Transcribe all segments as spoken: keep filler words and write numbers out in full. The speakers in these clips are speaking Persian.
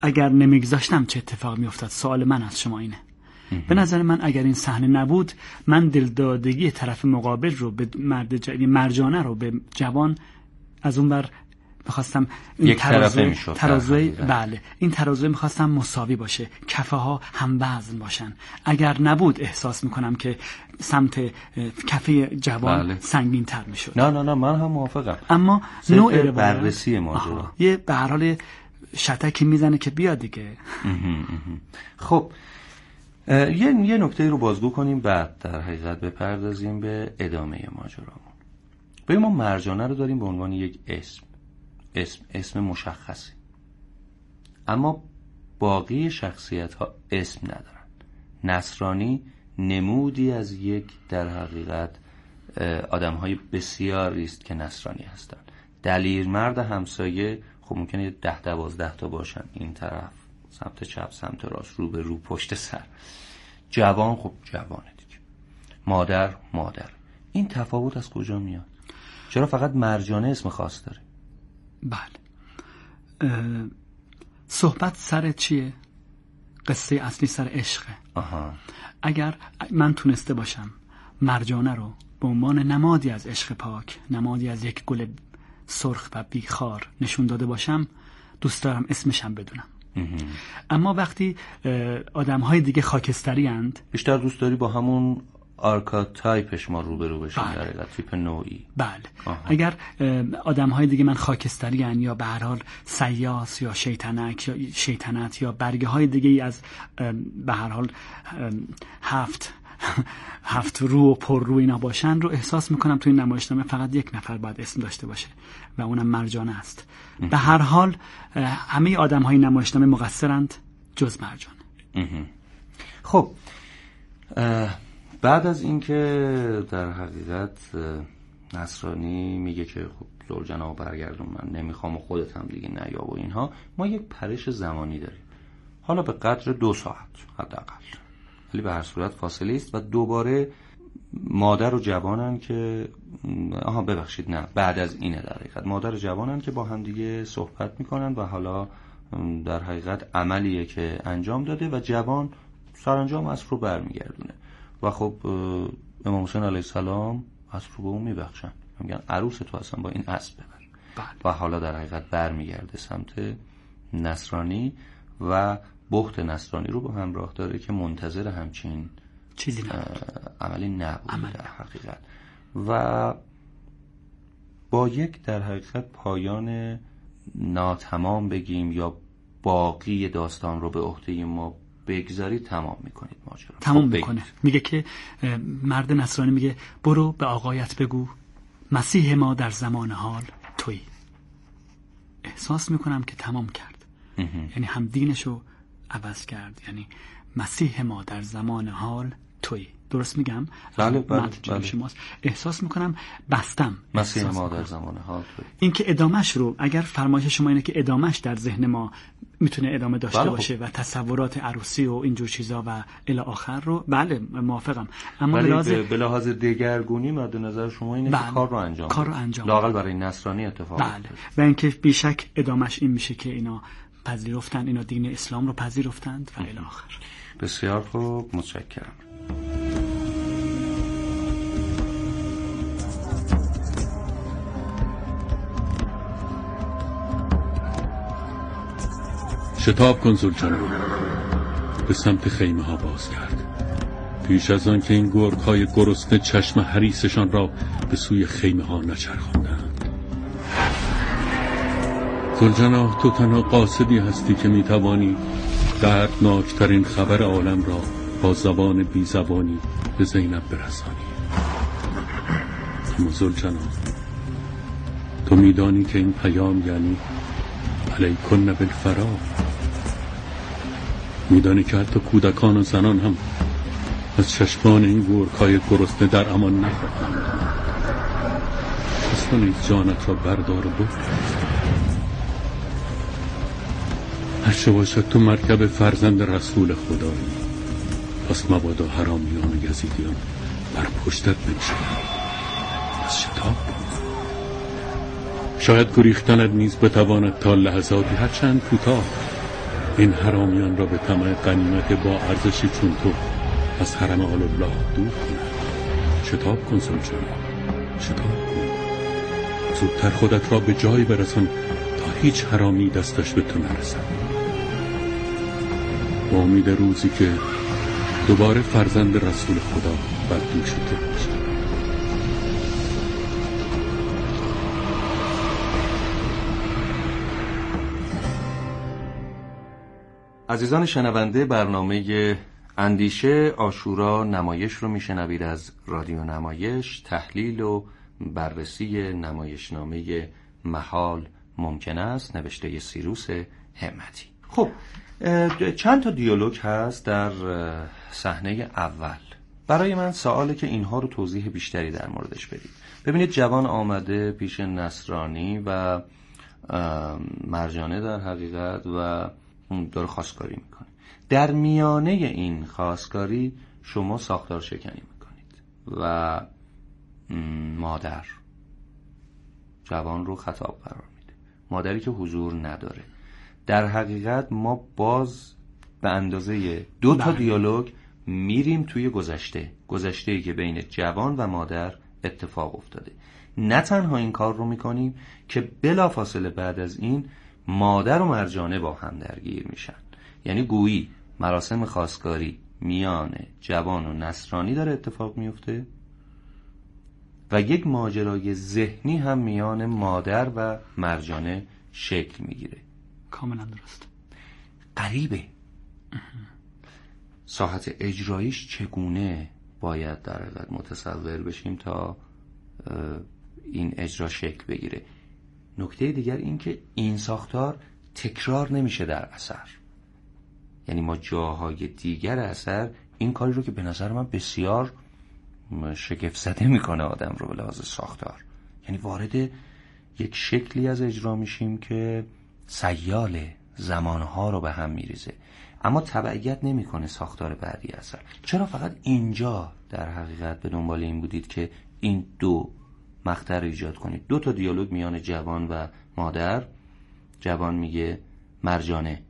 اگر نمیگذاشتم چه اتفاق میافتاد؟ سوال من از شما اینه. به نظر من اگر این صحنه نبود، من دلدادگی طرف مقابل رو به مرد ج... مرجانه رو به جوان از اون بر میخواستم این ترازوی ترازوی بله این ترازوی میخواستم مساوی باشه، کفه ها هم وزن باشن. اگر نبود احساس میکنم که سمت کفه جوان بله. سنگین تر میشد. نه نه نه من هم موافقم، اما نوع بررسی ماجرا یه به هر حال شتکی میزنه که بیا دیگه. خب یه یه نکته رو بازگو کنیم، بعد در حقیقت بپردازیم به ادامه ماجرامون. ببین ما مرجانه رو داریم به عنوان یک اسم اسم اسم مشخصی، اما باقی شخصیت ها اسم ندارن. نصرانی نمودی از یک در حقیقت آدم های بسیاری است که نصرانی هستن. دلیرمرد همسایه خب ممکنه ده دوازده تا باشن، این طرف سمت چپ سمت راست رو به رو پشت سر. جوان خب جوانه دیگه، مادر مادر. این تفاوت از کجا میاد؟ چرا فقط مرجانه اسم خاص داره؟ بله صحبت سر چیه؟ قصه اصلی سر عشقه. آها. اگر من تونسته باشم مرجانه رو به عنوان نمادی از عشق پاک، نمادی از یک گل سرخ و بیخار نشون داده باشم، دوست دارم اسمشم بدونم. اما وقتی آدم‌های دیگه خاکستری اند، بیشتر دوست داری با همون آرکاتایپش ما روبرو بشیم. بله. در حقیقت تیپ نوعی. بله. آها. اگر آدم‌های دیگه من خاکستری ان یا به هر حال سیاس یا شیطنک یا شیطنت یا برگه های دیگه ای از به هر حال هفت هفت رو و پر رو اینا باشن، رو احساس میکنم تو این نمایشنامه فقط یک نفر باید اسم داشته باشه و اونم مرجانه است. به هر حال همه آدم های نمایشنامه مقصرند جز مرجانه. خب بعد از اینکه در حقیقت نصرانی میگه که خب زوجنا برگردون، من نمیخوام و خودت هم دیگه نیا و اینها، ما یک پرش زمانی داریم، حالا به قدر دو ساعت حداقل، ولی به هر صورت فاصله است و دوباره مادر و جوانن که آها ببخشید نه بعد از اینه در حقیقت مادر و جوانن که با هم دیگه صحبت میکنن و حالا در حقیقت عملیه که انجام داده و جوان سرانجام اسب رو برمیگردونه و خب امام حسین علیه السلام اسب رو به اون میبخشن، میگن عروس تو اصلا با این اسب ببر. و حالا در حقیقت برمیگرده سمت نصرانی و بخت نصرانی رو با همراه داره که منتظر همچین چیزی نبود، عملی نبود عمل. در حقیقت و با یک در حقیقت پایان ناتمام بگیم یا باقی داستان رو به عهده ما بگذاری تمام میکنید ماجرا. تمام میکنه. میگه که مرد نصرانی میگه برو به آقایت بگو مسیح ما در زمان حال تویی. احساس میکنم که تمام کرد. یعنی هم دینشو عوض کرد، یعنی مسیح ما در زمان حال تویی. درست میگم؟ بله بله, بله. شماست. احساس میکنم بستم مسیح ما در زمان حال تویی. این که ادامش رو اگر فرمایش شما اینه که ادامش در ذهن ما میتونه ادامه داشته بله باشه و تصورات عروسی و اینجور چیزا و الی آخر رو بله موافقم، اما ولی به لحاظ دگرگونی مد نظر شما اینه بله. که کار رو انجام کار رو انجام لااقل برای نصرانی اتفاق بله. افتاد. و اینکه بیشک ادامش این میشه که اینا پذیرفتن، اینا دین اسلام رو پذیرفتند و الی آخر. بسیار خوب، متشکرم. شتاب کن زلجنان، به سمت خیمه ها باز کرد پیش از آن که این گرگ های گرسنه چشم حریصشان را به سوی خیمه ها نچرخاندند. زلجنان، تو تنها قاصدی هستی که میتوانی دردناکترین خبر عالم را با زبان بی زبانی به زینب برسانی. اما زلجنان، تو میدانی که این پیام یعنی علیکن بالفرار. میدانی که حتی کودکان و زنان هم از چشمان این گورکای گرسنه در امان نخواهند. پس تو نیز جانت را بردار و بفرست. هرچه باشد تو مرکب فرزند رسول خدایی، پس مبادا حرامیان و یزیدیان بر پشتت بنشینند. پس شتاب کن. شاید گریختنت نیز بتواند تا لحظاتی هرچند کوتاه این حرامیان را به طمع غنیمت با ارزشی چون تو از حرم آل الله دور کنند. شتاب کن سلطان، شتاب کن. زودتر خودت را به جایی برسان تا هیچ حرامی دستش به تو نرسد. با امید روزی که دوباره فرزند رسول خدا بر دوش تو باشد. عزیزان شنونده، برنامه اندیشه عاشورا نمایش رو میشنوید از رادیو نمایش. تحلیل و بررسی نمایشنامه محال ممکن است، نوشته سیروس همتی. خب چند تا دیالوگ هست در صحنه اول. برای من سواله که اینها رو توضیح بیشتری در موردش بدید. ببینید جوان آمده پیش نصرانی و مرجانه در حقیقت و داره خواستگاری میکنه. در میانه این خواستگاری شما ساختار شکنی میکنید و مادر جوان رو خطاب قرار میده، مادری که حضور نداره. در حقیقت ما باز به اندازه دو تا دیالوگ میریم توی گذشته گذشته‌ای که بین جوان و مادر اتفاق افتاده. نه تنها این کار رو میکنیم که بلافاصله بعد از این مادر و مرجانه با هم درگیر میشن، یعنی گویی مراسم خواستگاری میان جوان و نصرانی داره اتفاق میفته و یک ماجرای ذهنی هم میان مادر و مرجانه شکل میگیره. کاملا درست. غریبه. ساحت اجراییش چگونه باید در حقیقت متصور بشیم تا این اجرا شکل بگیره. نکته دیگر این که این ساختار تکرار نمیشه در اثر، یعنی ما جاهای دیگر اثر این کاری رو که به نظر من بسیار شگفت زده میکنه آدم رو به لحاظ ساختار، یعنی وارد یک شکلی از اجرا میشیم که سیال زمانها رو به هم میریزه، اما تبعیت نمیکنه ساختار بعدی اثر. چرا فقط اینجا در حقیقت به دنبال این بودید که این دو مقطع رو ایجاد کنید؟ دو تا دیالوگ میان جوان و مادر. جوان میگه مرجانه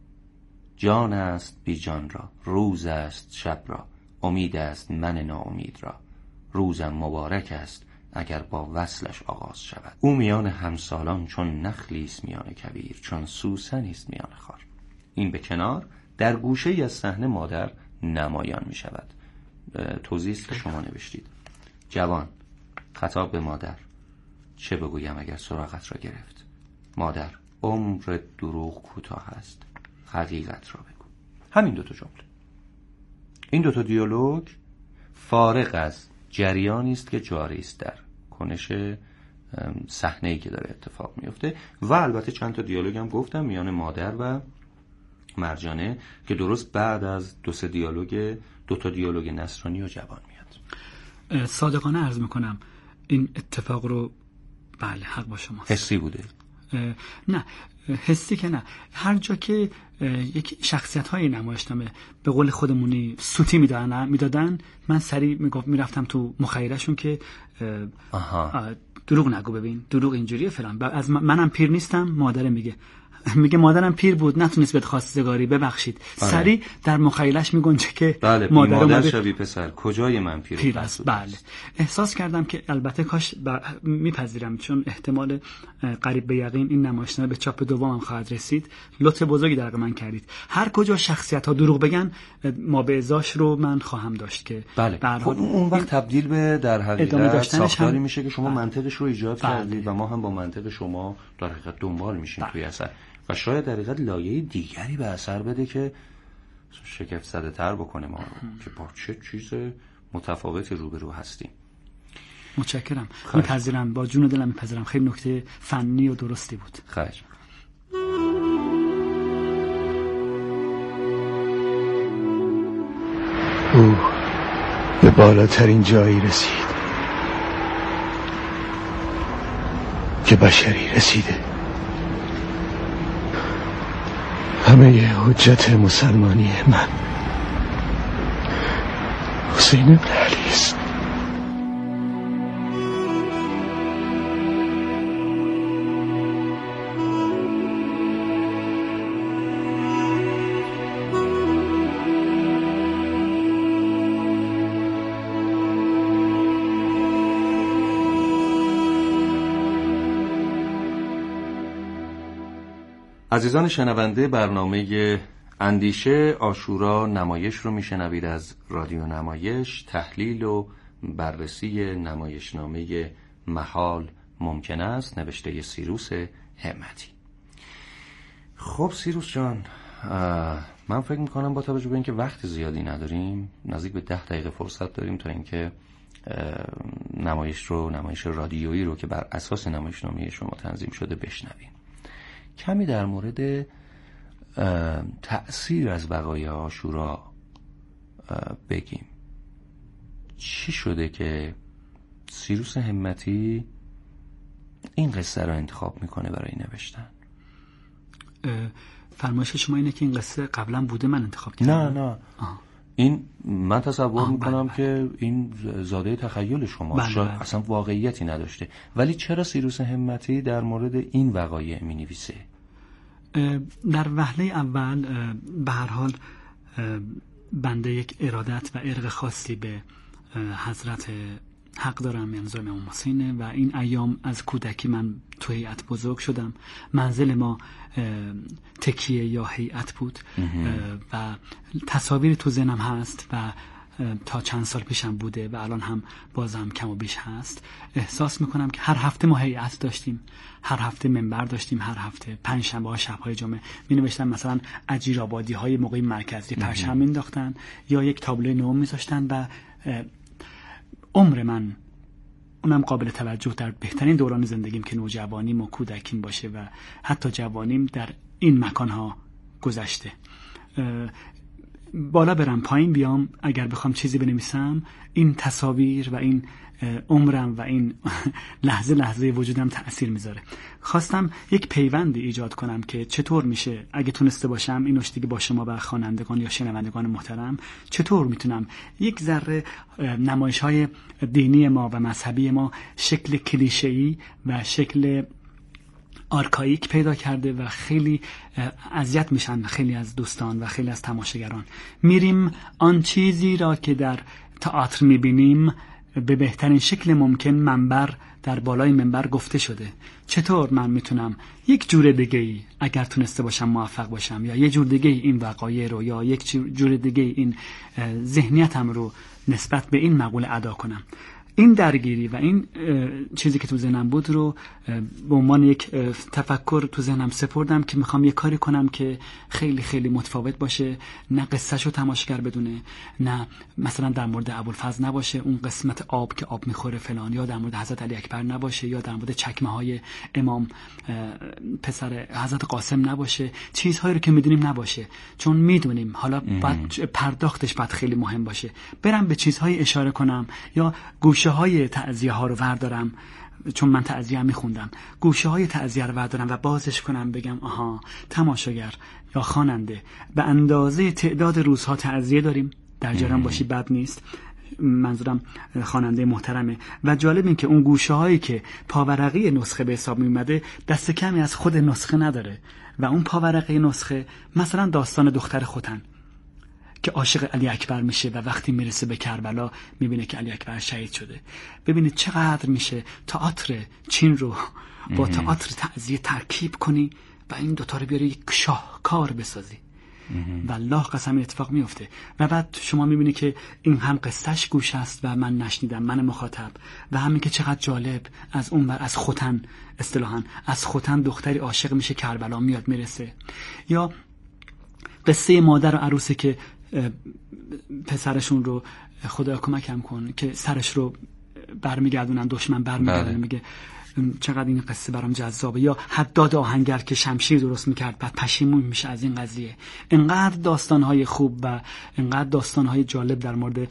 جان است بی جان را، روز است شب را، امید است من ناامید را، روزم مبارک است اگر با وصلش آغاز شود. او میان همسالان چون نخلی است میان کبیر، چون سوسنی است میان خار. این به کنار، در گوشه ای از صحنه مادر نمایان می شود. توضیحی است که شما نوشتید. جوان خطاب به مادر: چه بگویم اگر سراغت را گرفت؟ مادر: عمر دروغ کوتاه است، حقیقت را بگو. همین دوتا جمله، این دوتا دیالوگ فارغ از جریانی است که جاری است در کنش صحنه‌ای که داره اتفاق میفته. و البته چند تا دیالوگ هم گفتم میان مادر و مرجانه که درست بعد از دو سه دیالوگ دو تا دیالوگ نصرانی و جوان میاد. صادقانه عرض میکنم این اتفاق رو بله حق با شماست. حسی بوده؟ نه حسی که نه. هر جا که یک شخصیت های نمایشنامه به قول خودمونی سوتی میدادن میدادن من سریع میگفت میرفتم تو مخیلشون که آها. دروغ نگو، ببین دروغ اینجوریه فلان. از منم پیر نیستم، مادر میگه میگه مادرم پیر بود نتونست بهت خواستگاری ببخشید. سریع در مخیلش میگنجه که بله مادر, مادر شبی پسر کجای من پیر, پیر است. بله احساس کردم که البته کاش بر... میپذیرم چون احتمال قریب به یقین این نمایشنامه به چاپ دوم خواهد رسید. لطف بزرگی در من کردید. هر کجا شخصیت ها دروغ بگن ما به ازاش رو من خواهم داشت که بله خب اون وقت تبدیل به در حقیقت ساختاری هم... میشه که شما بله. منطقش رو ایجاد بله. کردید و ما هم با منطق شما در حقیقت دنبال میشیم بله. توی اثر و شاید در حقیقت لایه دیگری به اثر بده که شگفت زده تر بکنه ما رو که با چه چیز متفاوتی روبرو هستیم. متشکرم. میپذیرم، با جون و دلم میپذیرم. خیلی نکته فنی و درستی بود. خواهش. او به بالاترین جایی رسید که بشری رسیده. همه حجت مسلمانی من حسین ابن علی است. عزیزان شنونده، برنامه اندیشه عاشورا نمایش رو میشنوید از رادیو نمایش. تحلیل و بررسی نمایشنامه محال ممکن است، نوشته سیروس همتی. خب سیروس جان، من فکر میکنم با توجه به اینکه وقت زیادی نداریم، نزدیک به ده دقیقه فرصت داریم تا اینکه نمایش رو نمایش رادیویی رو که بر اساس نمایشنامه شما تنظیم شده بشنویم. کمی در مورد تأثیر از بقای عاشورا بگیم. چی شده که سیروس همتی این قصه رو انتخاب میکنه برای نوشتن؟ فرمایش شما اینه که این قصه قبلا بوده من انتخاب کردم؟ نه نه آه. این من تصور میکنم بله که این زاده تخیل شما، بله شاید بله. اصلا واقعیتی نداشته، ولی چرا سیروس همتی در مورد این وقایع می نویسه؟ در وهله اول به هر حال بنده یک ارادت و ارق خاصی به حضرت حق دارم، امضای امام حسینه و این ایام از کودکی من تو هیئت بزرگ شدم. منزل ما تکیه یا هیئت بود و تصاویر تو ذهنم هست و تا چند سال پیشم بوده و الان هم بازم کم و بیش هست. احساس میکنم که هر هفته ما هیئت داشتیم، هر هفته منبر داشتیم، هر هفته پنج شنبه ها شب‌های جمعه می نوشتن مثلا اجیرآبادی های موقعی مرکزی پرچم مینداختن یا یک تابلو نو میذاشتن و عمر من اونم قابل توجه در بهترین دوران زندگیم که نوجوانیم و کودکیم باشه و حتی جوانیم در این مکانها گذشته. بالا برم پایین بیام، اگر بخوام چیزی بنویسم این تصاویر و این عمرم و این لحظه لحظه وجودم تأثیر میذاره. خواستم یک پیوندی ایجاد کنم که چطور میشه اگه تونسته باشم این نشتی که با شما و خوانندگان یا شنوندگان محترم چطور میتونم یک ذره نمایش‌های دینی ما و مذهبی ما شکل کلیشه‌ای و شکل آرکاییک پیدا کرده و خیلی اذیت میشن خیلی از دوستان و خیلی از تماشاگران. میریم آن چیزی را که در تئاتر میبینیم به بهترین شکل ممکن منبر در بالای منبر گفته شده. چطور من میتونم یک جور دیگه ای اگر تونسته باشم موفق باشم یا یک جور دیگه ای این وقایع رو یا یک جور دیگه ای این ذهنیتم رو نسبت به این مقوله ادا کنم. این درگیری و این چیزی که تو ذهنم بود رو به عنوان یک تفکر تو ذهنم سپردم که میخوام یک کاری کنم که خیلی خیلی متفاوت باشه، نه قصهشو تماشاگر بدونه، نه مثلا در مورد ابوالفضل نباشه اون قسمت آب که آب میخوره فلان، یا در مورد حضرت علی اکبر نباشه، یا در مورد چکمه های امام پسر حضرت قاسم نباشه، چیزهایی رو که میدونیم نباشه، چون میدونیم حالا باید پرداختش باید خیلی مهم باشه. برم به چیزهای اشاره کنم یا گوشه های تعزیه ها رو وردارم، چون من تعزیه هم میخوندم، گوشه های تعزیه رو وردارم و بازش کنم بگم آها تماشاگر یا خواننده به اندازه تعداد روزها تعزیه داریم، در جریان باشی بد نیست، منظورم خواننده محترمه. و جالب این که اون گوشه هایی که پاورقی نسخه به حساب میومده دست کمی از خود نسخه نداره و اون پاورقی نسخه مثلا داستان دختر خوتن که عاشق علی اکبر میشه و وقتی میرسه به کربلا میبینه که علی اکبر شهید شده. ببینید چقدر میشه تئاتر چین رو با تئاتر تعزیه ترکیب کنی و این دوتا رو بیاری یک شاهکار بسازی. والله قسم اتفاق میفته. و بعد شما میبینی که این هم قصهش گوش است و من نشنیدم، من مخاطب، و همین که چقدر جالب از اون بر از خوتن اصطلاحاً از خوتن دختری عاشق میشه کربلا میاد میرسه، یا قصه مادر و عروسی که پسرشون رو خدا کمکم کن که سرش رو برمیگردونن دشمن برمیگردونه، میگه چقدر این قصه برام جذابه. یا حداد آهنگر که شمشیر درست میکرد بعد پشیمون میشه از این قضیه. انقدر داستانهای خوب و انقدر داستانهای جالب در مورد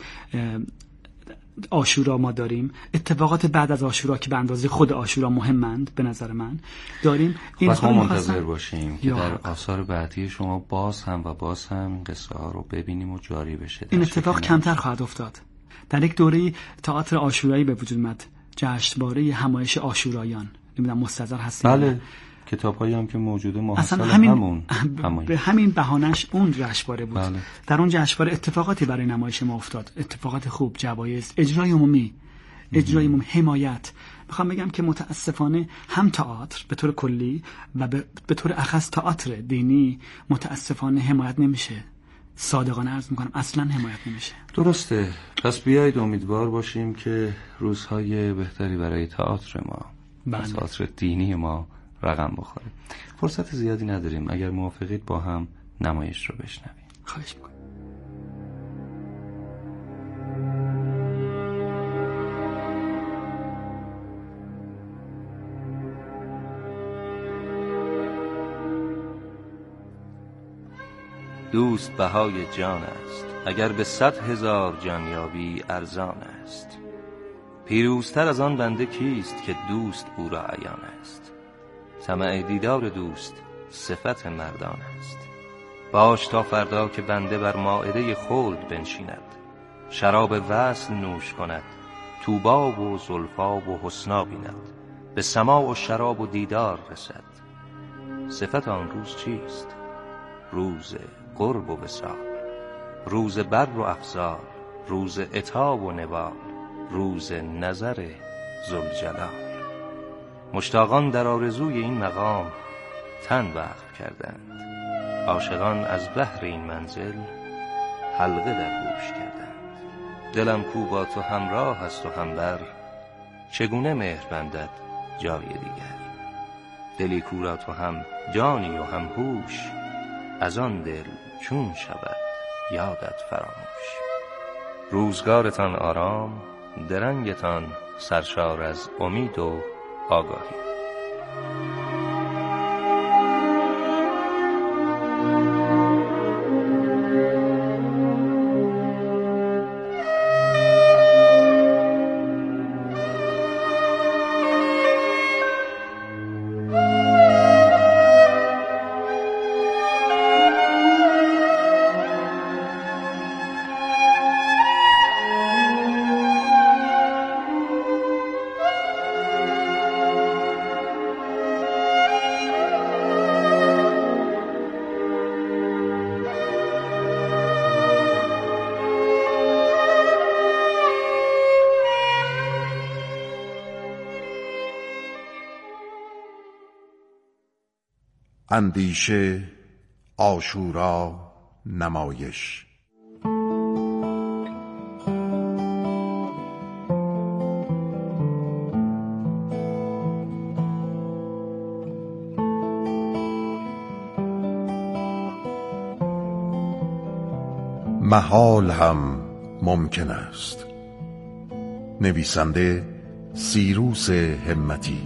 عاشورا ما داریم، اتفاقات بعد از عاشورا که به اندازه خود عاشورا مهمند به نظر من داریم. این ما منتظر باشیم که در آثار بعدی شما باز هم و باز هم قصه ها رو ببینیم و جاری بشه. این اتفاق کمتر خواهد افتاد. در یک دوره تئاتر عاشورایی به وجود اومد، جشنواره همایش عاشورایان، نمیدونم مستحضر هستید؟ بله، کتاب‌هایی هم که موجوده محصل همین همون به همین بهانه‌اش اون جشنواره بود. بله. در اون جشنواره اتفاقاتی برای نمایش ما افتاد، اتفاقات خوب، جوایز، اجرای عمومی، اجرای عمومی، حمایت. میخوام بگم که متاسفانه هم تئاتر به طور کلی و به, به طور اخص تئاتر دینی متاسفانه حمایت نمیشه. صادقانه عرض میکنم اصلا حمایت نمیشه. درسته. پس بیایید امیدوار باشیم که روزهای بهتری برای تئاتر ما، بله. تئاتر دینی ما رقم بخوره. فرصت زیادی نداریم. اگر موافقید با هم نمایش رو بشنویم. خواهش میکنم. دوست بهای جان است، اگر به صد هزار جان یابی ارزان است. پیروزتر از آن بنده کیست که دوست او را عیان است. طمع دیدار دوست صفت مردان است. باش تا فردا که بنده بر مائده خلد بنشیند، شراب وصل نوش کند، طوبی و زلفا و حسنا بیند، به سماع و شراب و دیدار رسد. صفت آن روز چیست؟ روز قرب و وصال، روز بر و افزار، روز عتاب و نوال، روز نظر ذوالجلال. مشتاقان در آرزوی این مقام تن وقف کردند. عاشقان از بحر این منزل حلقه در گوش کردند. دلم کو با تو همراه است و همبر، چگونه مهر بندد جای دیگر. دلی کو را تو هم جانی و هم هوش، از آن دل چون شود یادت فراموش. روزگارتان آرام، درنگتان سرشار از امید و آگاهی. اندیشه، عاشورا، نمایش. محال هم ممکن است. نویسنده سیروس همتی.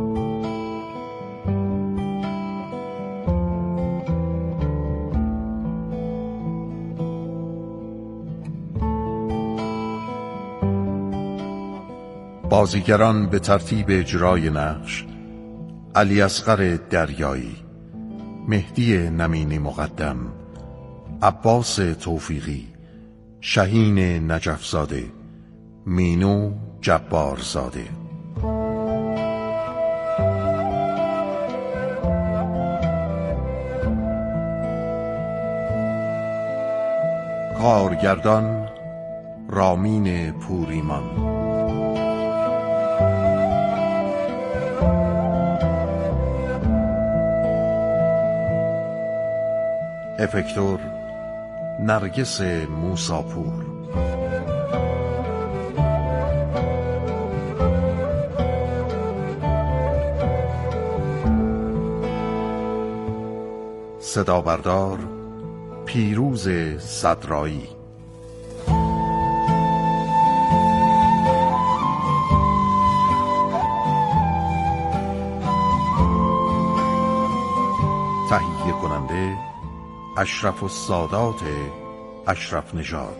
بازیگران به ترتیب اجرای نقش: علی اصغر دریایی، مهدی نمینی مقدم، عباس توفیقی، شهین نجفزاده، مینو جبارزاده. کارگردان رامین پوریمان. افکتور نرگس موساپور. صدا بردار پیروز صدرایی. تهیه کننده اشرف السادات اشرف نژاد.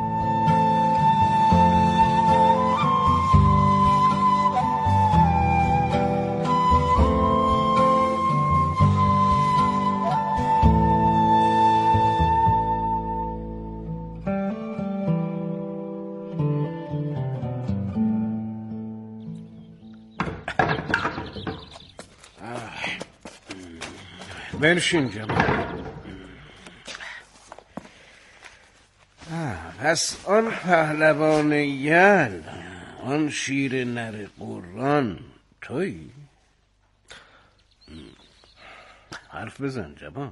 بنشین جمال. پس آن پهلوان یل آن شیر نر قران تویی؟ حرف بزن جوان.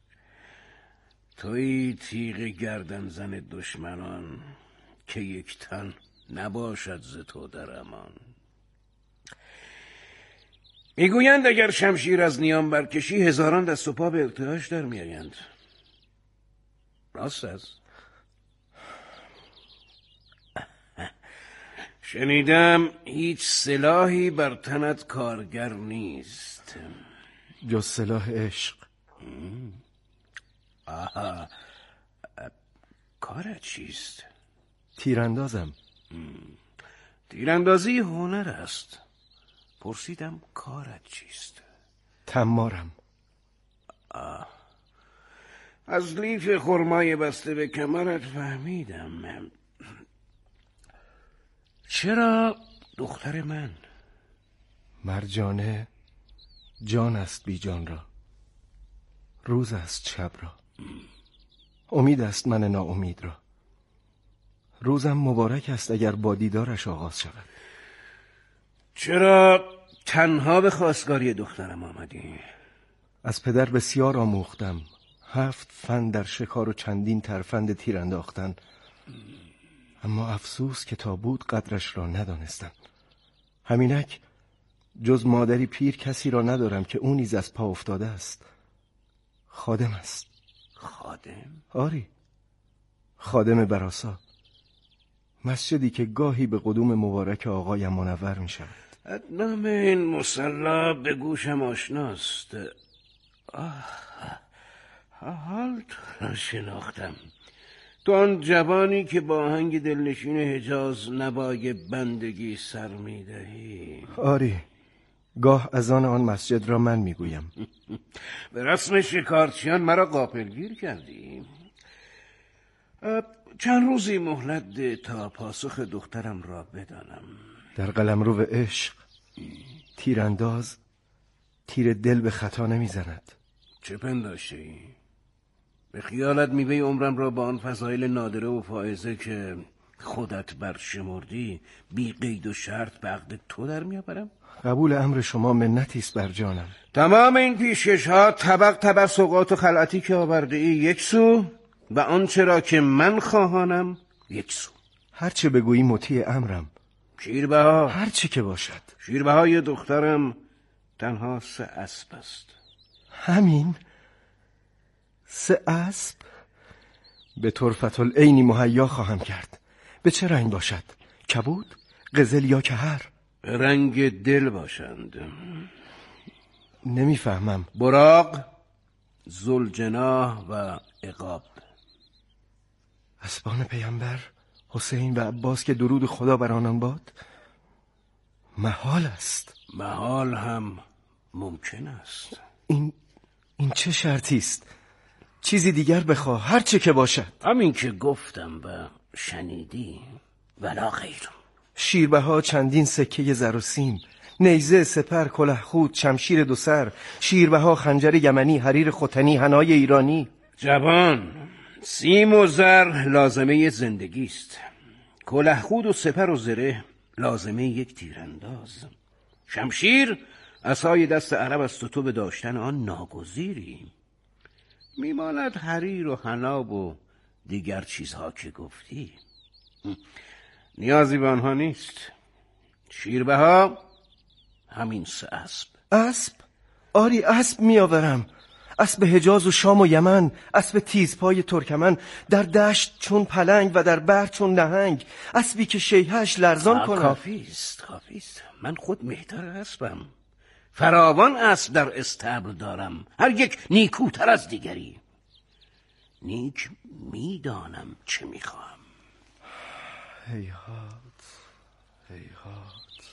تویی تیغ گردن زن دشمنان که یک تن نباشد ز تو در امان. میگویند اگر شمشیر از نیام برکشی هزاران دست و پا به ارتعاش در میآیند. راست است؟ شنیدم هیچ سلاحی بر تنت کارگر نیست جز سلاح عشق. آها، کارت چیست؟ تیراندازم. تیراندازی هنر است. پرسیدم کارت چیست؟ تمارم. آه. از لیف خرمای بسته به کمرت فهمیدم. چرا دختر من؟ مرجانه جان است بی جان را، روز است شب را، امید است من ناامید را. روزم مبارک است اگر با دیدارش آغاز شود. چرا تنها به خواستگاری دخترم آمدی؟ از پدر بسیار آموختم، هفت فن در شکار و چندین ترفند تیر انداختن، اما افسوس که تا بود قدرش را ندانستم. همینک جز مادری پیر کسی را ندارم که او نیز از پا افتاده است. خادم است. خادم؟ آری، خادم براسا، مسجدی که گاهی به قدوم مبارک آقایم منور می شود. نام این مصلا به گوشم آشناست. آه، حال تو را شناختم. تو آن جوانی که با آهنگ دلنشین حجاز نوای بندگی سر می دهی. آری، گاه از آن آن مسجد را من می گویم. به رسم شکارچیان مرا غافلگیر کردی. چند روزی مهلت ده تا پاسخ دخترم را بدانم. در قلمرو عشق تیرانداز تیر دل به خطا نمی زند. چه پنداشته ای؟ به خیالت میوه عمرم را با آن فضایل نادره و فائزه که خودت برشمردی بی قید و شرط به عقد تو در میآورم؟ قبول امر شما منتی است بر جانم. تمام این پیشکش ها طبق طبق سوغات و خلعتی که آورده ای یک سو و آنچه را که من خواهانم یک سو. هرچه بگویی مطیع امرم. شیربها هرچی که باشد. شیربهای دخترم تنها سه اسب است. همین؟ سه اسب؟ به طرفت العینی مهیا خواهم کرد. به چه رنگ باشد؟ کبود؟ قزل یا کهر؟ رنگ دل باشند. نمیفهمم. براق، ذوالجناح و عقاب. اسبان پیامبر حسین و عباس که درود خدا بر آنان باد؟ محال است. محال هم ممکن است. این این چه شرطی است؟ چیزی دیگر بخواه، هر چه که باشد. همین که گفتم و شنیدی ولا غیر. شیربها چندین سکه زر و سیم، نیزه، سپر، کله خود، شمشیر دو سر، شیربها خنجر یمنی، حریر ختنی، حنای ایرانی. جوان، سیم و زر لازمه زندگی است. کله خود و سپر و زره لازمه یک تیرانداز. شمشیر عصای دست عرب است و تو به داشتن آن ناگزیری. میماند حریر و حناب و دیگر چیزها که گفتی. نیازی به آنها نیست. شیربها همین سه اسب. اسب؟ آری اسب میآورم. اسب حجاز و شام و یمن، اسب تیزپای ترکمن، در دشت چون پلنگ و در بحر چون نهنگ، اسبی که شیهش لرزان کند. کافی است، کافی است. من خود مهتر اسبم. فراوان اسب در استبل دارم، هر یک نیکوتر از دیگری. نیک میدانم چه میخواهم. هیهات هیهات.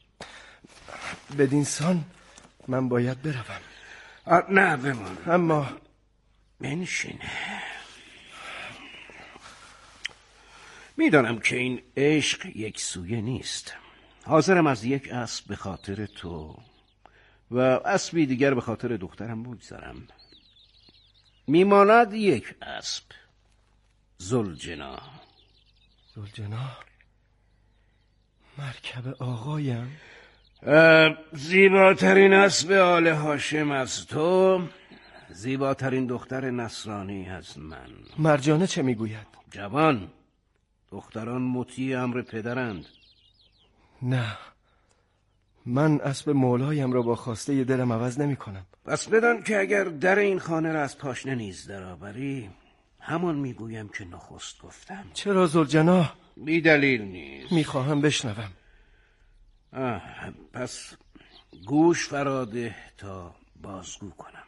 بدینسان من باید بروم. نه بمان. اما بنشین. میدانم که این عشق یک سویه نیست. حاضرم از یک اسب به خاطر تو و اسبی دیگر به خاطر دخترم بگذارم. میماند یک اسب، ذوالجناح. ذوالجناح؟ مرکب آقایم؟ زیباترین اسب آل هاشم از تو، زیباترین دختر نصرانی از من. مرجانه چه میگوید؟ جوان، دختران مطیع امر پدرند. نه، من اسب مولایم را با خواسته دلم عوض نمی کنم. پس بدان که اگر در این خانه را از پاشنه نیز درآوری، همان میگویم که نخست گفتم. چرا ذوالجناح؟ بی دلیل نیست. میخواهم بشنوم. آه، پس گوش فراده تا بازگو کنم.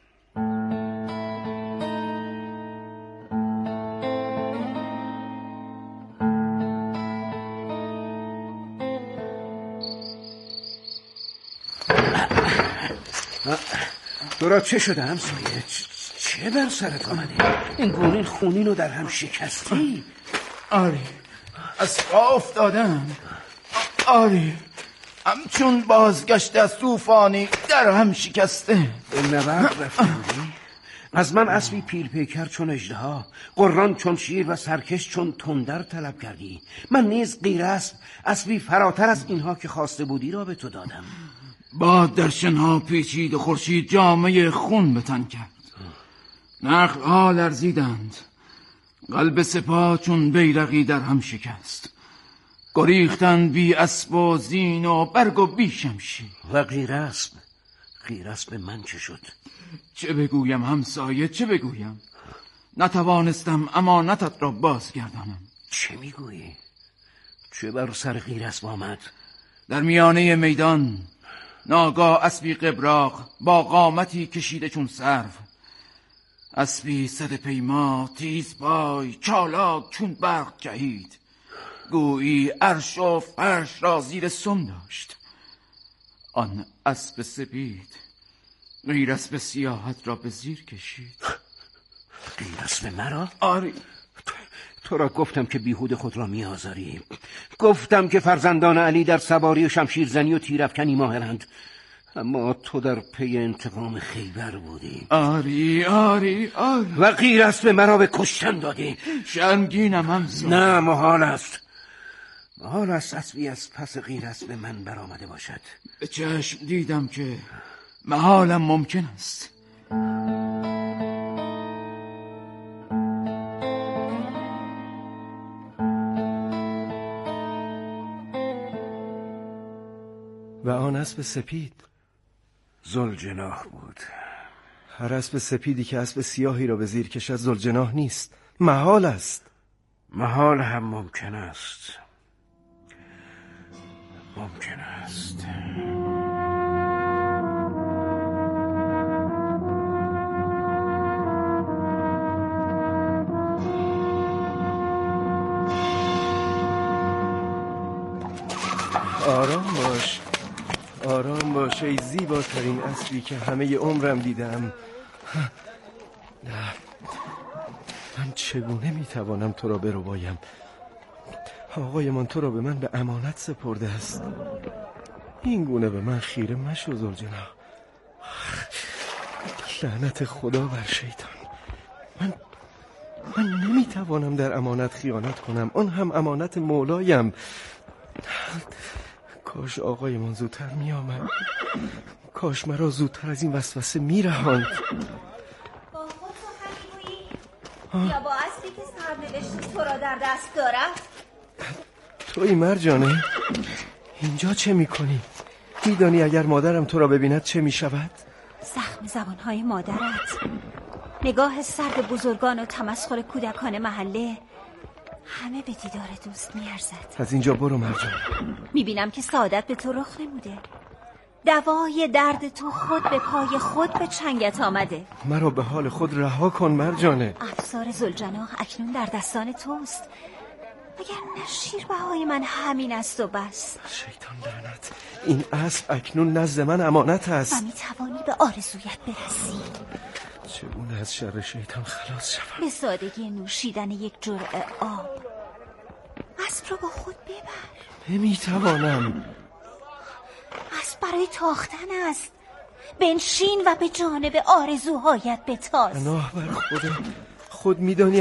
تو را چه شده همسایه؟ چه بر سرت آمده؟ این گونین خونین رو در هم شکستی؟ آری، از پا افتادم. آری، همچون بازگشت از طوفانی در هم شکسته. به نبرد رفتندی؟ از من اسبی پیل پیکر چون اژدها، قران چون شیر و سرکش چون تندر طلب کردی. من نیز غیر اسب، اسبی فراتر از اینها که خواسته بودی را به تو دادم. باد در شنها پیچید و خورشید جامه خون به تن کرد. نخل‌ها لرزیدند، قلب سپاه چون بیرقی در هم شکست. گریختند بی اسب و زین و برگ و بی شمشیر. و غیر اسب، غیر اسب من چه شد؟ چه بگویم همسایه، چه بگویم؟ نتوانستم امانتت را بازگردانم. چه میگویی؟ چه بر سر غیر اسب آمد؟ در میانه میدان ناگاه اسبی قبراق با قامتی کشیده چون سرو، اسبی صد پیما تیز پای چالاک چون برق جهید، گویی عرش و فرش را زیر سم داشت. آن اسب سپید غیر اسب سیاحت را به زیر کشید. غیر اسب مرا؟ آری. تو را گفتم که بیهوده خود را میآزاری. گفتم که فرزندان علی در سواری و شمشیرزنی و تیرافکنی ماهرند، اما تو در پی انتقام خیبر بودی. آری آری آری. و غیر اسب مرا به کشتن دادی. شرمگینم همسایه. نه، محال است. محال است اسبی از پس غیر اسب من برآمده باشد. به چشم دیدم که محالم ممکن است. و آن اسب سپید ذوالجناح بود. هر اسب سپیدی که اسب سیاهی را به زیر کشد ذوالجناح نیست، محال است. محال هم ممکن است. ممکن است. آرام باش، آرام باش ای زیباترین اسبی که همه عمرم دیدم. نه، من چگونه میتوانم تو را بربایم؟ آقایمان تو را به من به امانت سپرده است. این گونه به من خیره مشو ذوالجناح. لعنت خدا بر شیطان. من من نمیتوانم در امانت خیانت کنم، آن هم امانت مولایم. کاش آقایمان زودتر می آمد. کاش مرا زودتر از این وسوسه می رهاند. با خود سخنی یا با اسبی که سرنوشت تو را در دست دارد؟ توی مرجانه، اینجا چه می کنی؟ می دانی اگر مادرم تو را ببیند چه می شود؟ زخم زبانهای مادرت، نگاه سرد بزرگان و تمسخر کودکان محله، همه به دیدار دوست میارزد. از اینجا برو مرجان. میبینم که سعادت به تو رخ نموده. دوای درد تو خود به پای خود به چنگت آمده. مرا به حال خود رها کن مرجانه. افسار ذوالجناح اکنون در دستان توست. اگر نشیر بهای من همین است و بس. شیطان لعنت، این اسب اکنون نزد من امانت است و میتوانی به آرزویت برسی. چگونه از شر شیطان خلاص شوم؟ به سادگی نوشیدن یک جرعه آب. اسب رو با خود ببر. نمیتوانم. اسب برای تاختن است. بنشین و به جانب آرزوهایت بتاز. پناه بر خودم. خود میدانی